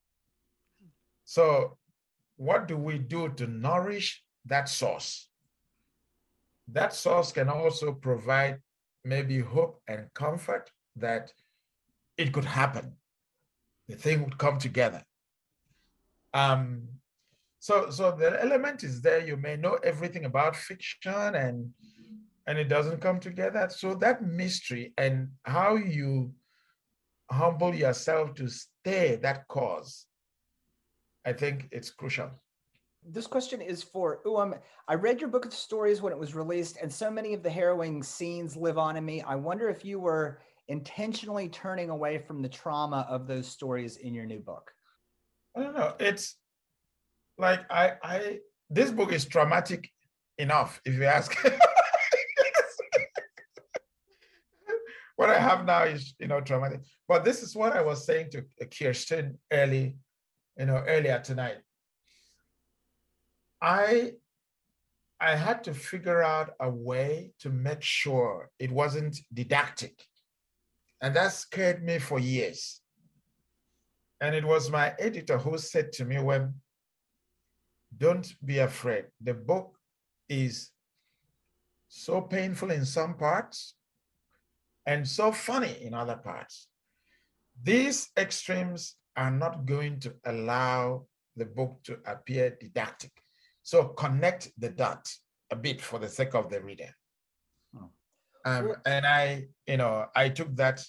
So what do we do to nourish that source? That source can also provide maybe hope and comfort that it could happen. The thing would come together. Um, so, so the element is there. You may know everything about fiction, and and it doesn't come together. So that mystery and how you humble yourself to stay that cause, I think it's crucial. This question is for Uwem. I read your book of stories when it was released, and so many of the harrowing scenes live on in me. I wonder if you were intentionally turning away from the trauma of those stories in your new book. I don't know. It's like I, I. This book is traumatic enough, if you ask. What I have now is, you know, traumatic. But this is what I was saying to Kirsten early, you know, earlier tonight. I, I had to figure out a way to make sure it wasn't didactic. And that scared me for years. And it was my editor who said to me, when don't be afraid. The book is so painful in some parts and so funny in other parts. These extremes are not going to allow the book to appear didactic. So connect the dots a bit for the sake of the reader. Oh. Um, and I, you know, I took that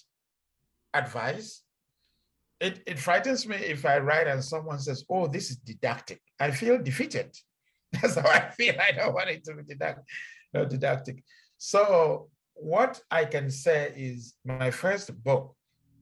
advice. It, it frightens me if I write and someone says, oh, this is didactic. I feel defeated. That's how I feel. I don't want it to be didactic. No, didactic. So what I can say is my first book,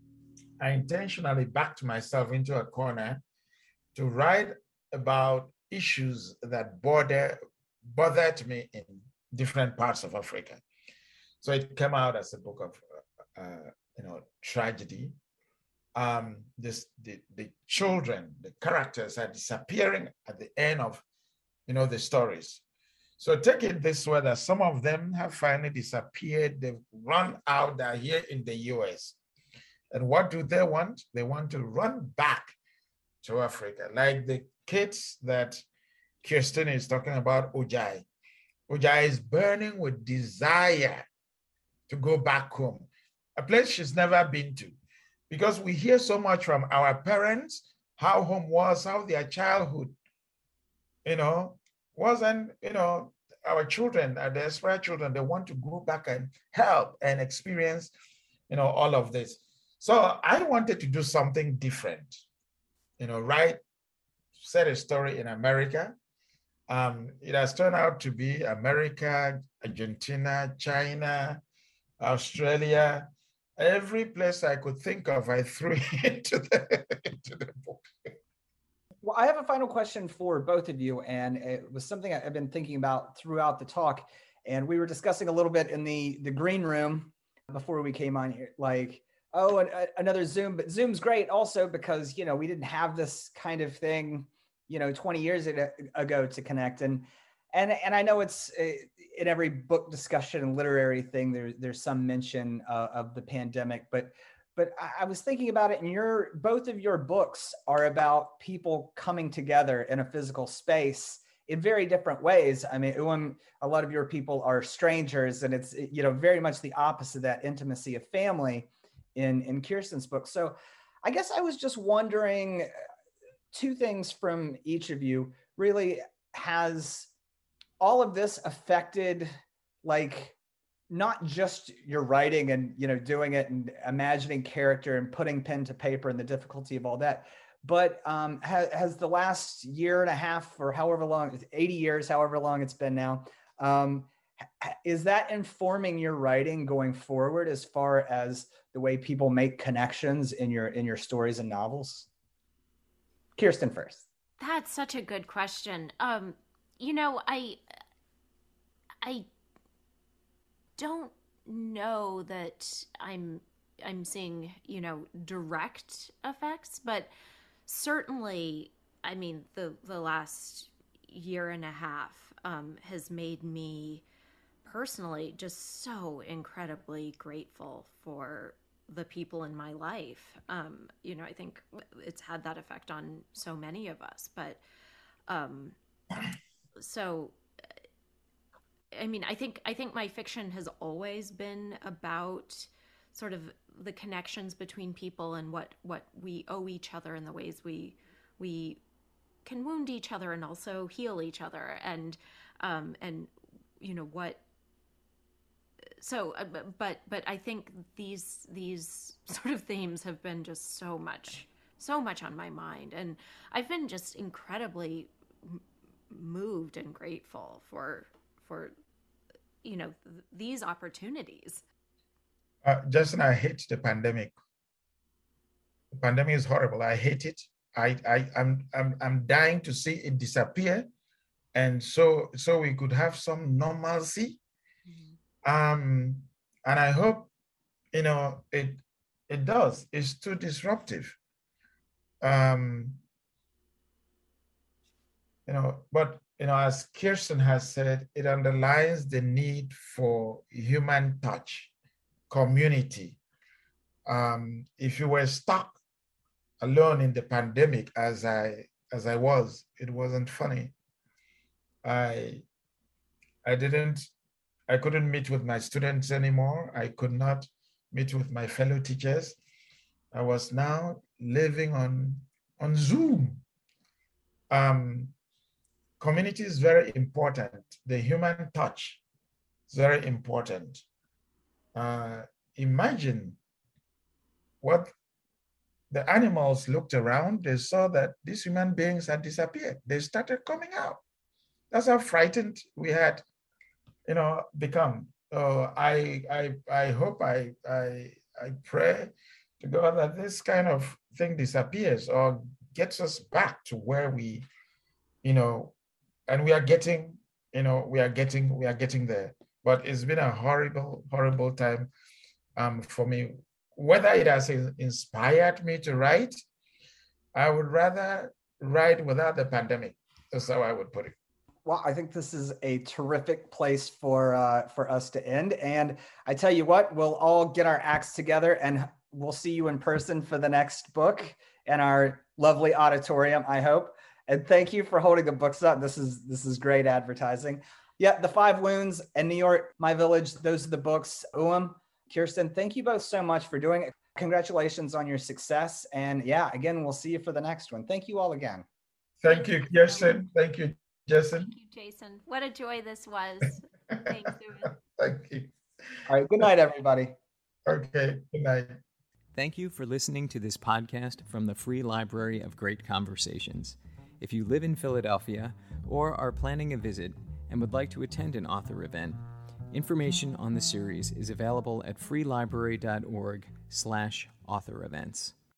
I intentionally backed myself into a corner to write about issues that bother, bothered me in different parts of Africa. So it came out as a book of, uh, you know, tragedy. Um, this, the, the children, the characters are disappearing at the end of, you know, the stories. So take it this way, that some of them have finally disappeared. They've run out, they're here in the U S. And what do they want? They want to run back to Africa, like the kids that Kirsten is talking about, Ojai. Ojai is burning with desire to go back home, a place she's never been to. Because we hear so much from our parents, how home was, how their childhood, you know, was. And, you know, our children, our desperate children, they want to go back and help and experience, you know, all of this. So I wanted to do something different, you know, write, set a story in America. Um, it has turned out to be America, Argentina, China, Australia. Every place I could think of, I threw into the, into the book. Well, I have a final question for both of you, and it was something I've been thinking about throughout the talk. And we were discussing a little bit in the, the green room before we came on here, like, oh, and, uh, another Zoom, but Zoom's great also because, you know, we didn't have this kind of thing, you know, twenty years ago to connect. And, and, and I know it's uh, in every book discussion and literary thing, there, there's some mention uh, of the pandemic, but, but I, I was thinking about it, and your, both of your books are about people coming together in a physical space in very different ways. I mean, when a lot of your people are strangers, and it's, you know, very much the opposite of that intimacy of family in, in Kirsten's book. So I guess I was just wondering, two things from each of you. Really, has all of this affected, like, not just your writing and, you know, doing it and imagining character and putting pen to paper and the difficulty of all that, but um, ha has the last year and a half or however long, eighty years, however long it's been now, um, is that informing your writing going forward as far as the way people make connections in your, in your stories and novels? Kirsten first. That's such a good question. Um, you know, I, I don't know that I'm, I'm seeing, you know, direct effects, but certainly, I mean, the, the last year and a half um, has made me personally just so incredibly grateful for the people in my life. Um, you know, I think it's had that effect on so many of us, but um, so, I mean, I think, I think my fiction has always been about sort of the connections between people and what, what we owe each other and the ways we, we can wound each other and also heal each other. And, um, and, you know, what, So, uh, but, but I think these, these sort of themes have been just so much, so much on my mind. And I've been just incredibly moved and grateful for, for, you know, th these opportunities. Uh, Justin, I hate the pandemic. The pandemic is horrible. I hate it. I, I, I'm, I'm, I'm dying to see it disappear. And so, so we could have some normalcy. Um, and I hope, you know, it it does. It's too disruptive. Um, you know, but, you know, as Kirsten has said, it underlines the need for human touch, community. Um, if you were stuck alone in the pandemic, as I as I was, it wasn't funny. I I didn't, I couldn't meet with my students anymore. I could not meet with my fellow teachers. I was now living on, on Zoom. Um, community is very important. The human touch is very important. Uh, imagine what the animals looked around, they saw that these human beings had disappeared. They started coming out. That's how frightened we had, you know, become. So I, I, I hope, I, I, I pray to God that this kind of thing disappears or gets us back to where we, you know, and we are getting, you know, we are getting, we are getting there. But it's been a horrible, horrible time um, for me. Whether it has inspired me to write, I would rather write without the pandemic. That's how I would put it. Well, I think this is a terrific place for uh, for us to end. And I tell you what, we'll all get our acts together and we'll see you in person for the next book in our lovely auditorium, I hope. And thank you for holding the books up. This is this is great advertising. Yeah, The Five Wounds and New York, My Village, those are the books. Uwem, Kirsten, thank you both so much for doing it. Congratulations on your success. And yeah, again, we'll see you for the next one. Thank you all again. Thank you, Kirsten. Thank you, Jason. Thank you, Jason. What a joy this was. Thanks, Uwem. Thank you. All right, good night, everybody. Okay, good night. Thank you for listening to this podcast from the Free Library of Great Conversations. If you live in Philadelphia or are planning a visit and would like to attend an author event, information on the series is available at freelibrary dot org slash author events.